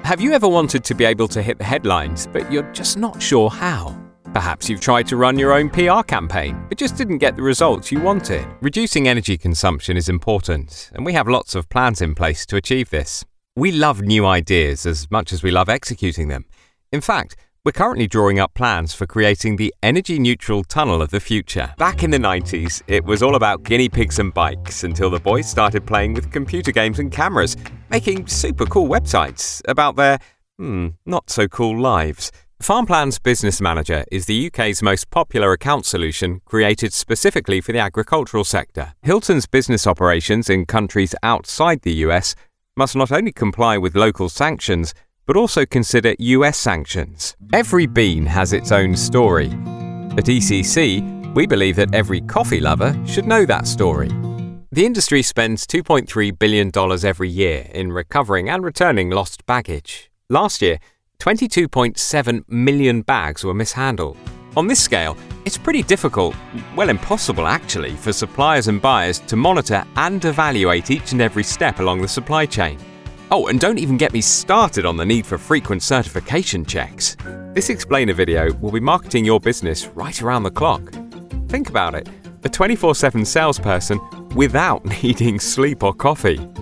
Have you ever wanted to be able to hit the headlines, but you're just not sure how? Perhaps you've tried to run your own PR campaign, but just didn't get the results you wanted. Reducing energy consumption is important, and we have lots of plans in place to achieve this. We love new ideas as much as we love executing them. In fact, we're currently drawing up plans for creating the energy-neutral tunnel of the future. Back in the 90s, it was all about guinea pigs and bikes until the boys started playing with computer games and cameras, making super cool websites about their, not-so-cool lives. FarmPlan's Business Manager is the UK's most popular account solution created specifically for the agricultural sector. Hilton's business operations in countries outside the US must not only comply with local sanctions, but also consider US sanctions. Every bean has its own story. At ECC, we believe that every coffee lover should know that story. The industry spends $2.3 billion every year in recovering and returning lost baggage. Last year, 22.7 million bags were mishandled. On this scale, it's pretty difficult, impossible actually, for suppliers and buyers to monitor and evaluate each and every step along the supply chain. Oh, and don't even get me started on the need for frequent certification checks. This explainer video will be marketing your business right around the clock. Think about it, a 24/7 salesperson without needing sleep or coffee.